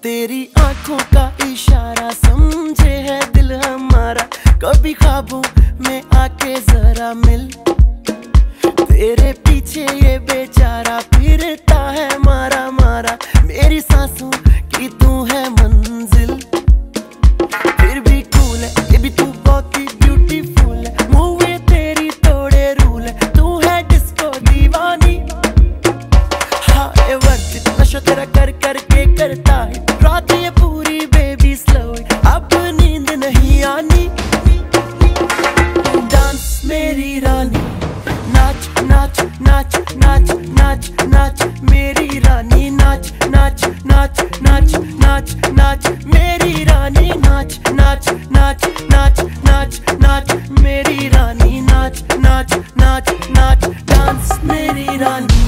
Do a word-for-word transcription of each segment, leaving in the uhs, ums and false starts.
तेरी आंखों का इशारा समझे है दिल हमारा, कभी ख्वाबों में आके जरा मिल। तेरे पीछे ये बेचारा फिरता है मारा मारा, मेरी सांसों की तू है मंजिल। फिर भी कूल है ये भी तू बहुत ही ब्यूटीफुल है, मूवी तेरी तोड़े रूल है, तू है डिस्को दीवानी। हाँ ये वर्थ इट, नशा तेरा कर कर के करता है रात ये पूरी बेबी स्लो, अब नींद नहीं आनी। डांस मेरी रानी, नाच नाच नाच नाच नाच नाच मेरी रानी, नाच नाच नाच नाच नाच नाच मेरी रानी, नाच नाच नाच नाच नाच नाच मेरी रानी, नाच नाच नाच नाच डांस मेरी रानी।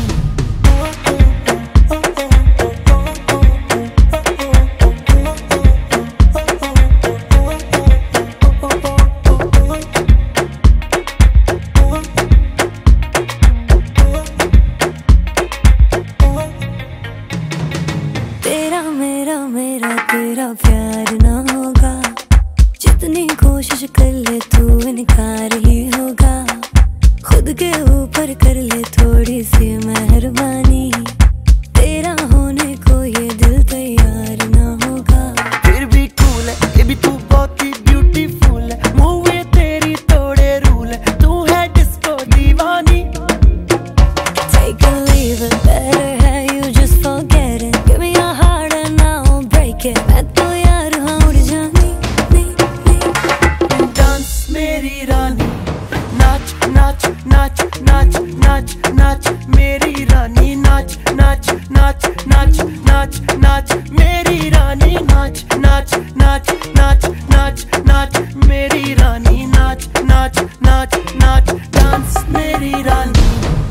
तेरा मेरा मेरा तेरा प्यार ना होगा, जितनी कोशिश कर ले तू इनकार ही होगा। खुद के ऊपर कर ले थोड़ी सी मेहरबानी, तेरा होने को ये दिल तैयार ना होगा। फिर भी कूल है ये भी तू बहुत ही ब्यूटीफुल है, मूवी तेरी तोड़े रूल है, तू है डिस्को दीवानी। Take a leave it, better है you just forget it, give me your heart and I'll break it। मैं तो यार हाँ उड़ जानी नी नी। डांस मेरी रानी, नाच नाच नाच नाच नाच नाच मेरी रानी, नाच नाच नाच नाच नाच नाच मेरी रानी, नाच नाच नाच नाच नाच नाच मेरी रानी, नाच नाच नाच नाच डांस मेरी रानी।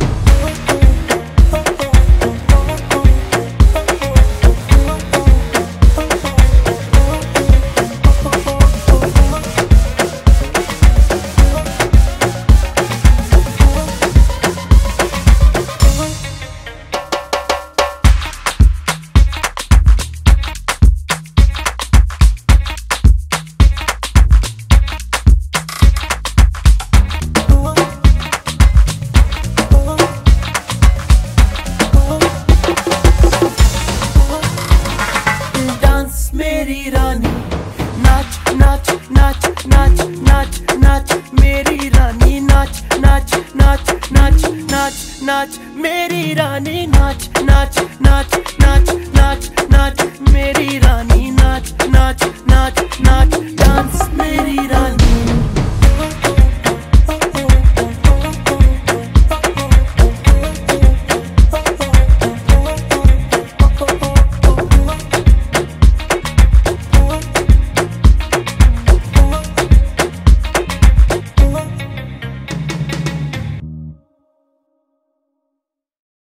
मेरी रानी, नाच नाच नाच नाच नाच नाच मेरी रानी, नाच नाच नाच नाच नाच नाच मेरी रानी, नाच नाच नाच नाच नाच नाच मेरी रानी।